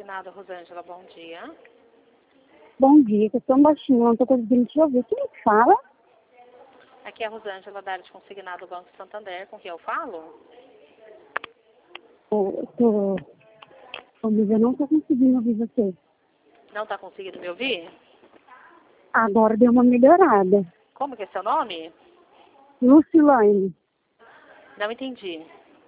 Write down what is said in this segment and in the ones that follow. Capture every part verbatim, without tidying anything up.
consignado, Rosângela, bom dia. Bom dia, que eu estou baixinho, não estou conseguindo te ouvir. Quem fala? Aqui é a Rosângela da área de consignado do Banco Santander, com quem eu falo? Eu tô... Ô, mas eu não estou conseguindo ouvir você. Não está conseguindo me ouvir? Agora deu uma melhorada. Como que é seu nome? Lucilane. Não entendi.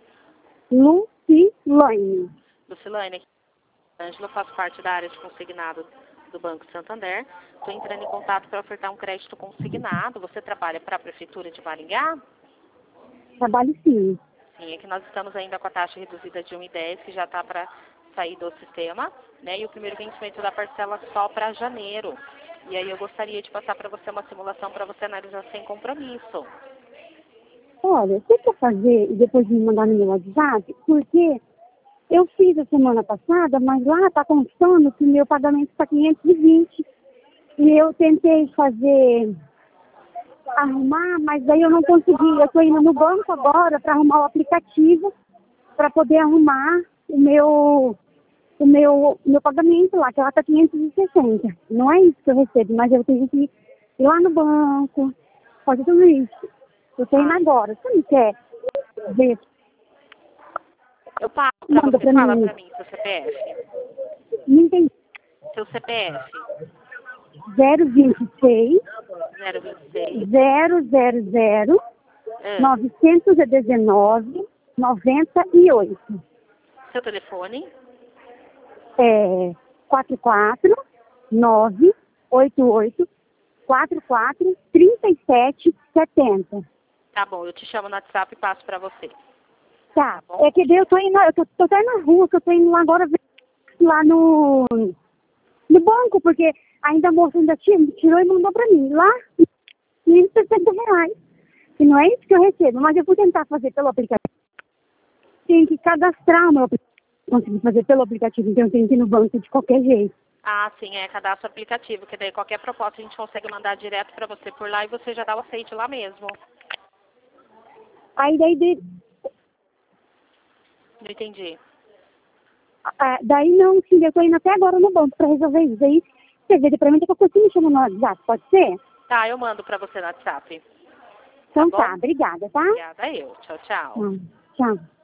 Lucilane. Lucilane, aqui é a Ângela, faço parte da área de consignado do Banco Santander. Estou entrando em contato para ofertar um crédito consignado. Você trabalha para a Prefeitura de Maringá? Trabalho sim. Sim, é que nós estamos ainda com a taxa reduzida de um vírgula dez, que já está para sair do sistema, né? E o primeiro vencimento da parcela só para janeiro. E aí eu gostaria de passar para você uma simulação para você analisar sem compromisso. Olha, você quer fazer e depois me mandar no meu WhatsApp? Porque eu fiz a semana passada, mas lá está constando que o meu pagamento está quinhentos e vinte. E eu tentei fazer... arrumar, mas daí eu não consegui. Eu estou indo no banco agora para arrumar o aplicativo para poder arrumar o meu, o meu, meu pagamento lá, que lá está quinhentos e sessenta. Não é isso que eu recebo, mas eu tenho que ir lá no banco, fazer tudo isso. Eu estou indo agora. Você não quer ver? Eu passo para Manda você, para fala mim. para mim, seu C P F. Não entendi. Seu C P F. zero vinte e seis, zero vinte e seis. zero zero zero, Ah, novecentos e dezenove, noventa e oito. seu telefone. É quatro quatro nove oito oito quatro quatro três sete sete zero. Tá bom, eu te chamo no WhatsApp e passo para você. Tá, Tá bom? é que daí eu tô indo, eu tô, tô até na rua, que eu tô indo lá agora ver lá no, no banco, porque ainda a moça ainda tirou, tirou e mandou pra mim, lá, mil e sessenta reais. E não é isso que eu recebo, mas eu vou tentar fazer pelo aplicativo. Tenho que cadastrar o meu aplicativo, conseguir fazer pelo aplicativo, então eu tenho que ir no banco de qualquer jeito. Ah, sim, é cadastro aplicativo, que daí qualquer proposta a gente consegue mandar direto para você por lá e você já dá o aceite lá mesmo. Aí daí, de, Não entendi. ah, daí não, sim, eu tô indo até agora no banco pra resolver isso. Aí você vê, pra mim que eu consigo me chamar no WhatsApp, pode ser? Tá, eu mando para você no WhatsApp. Então Tá tá, bom? obrigada, tá? Obrigada, eu. Tchau, tchau. Hum, tchau.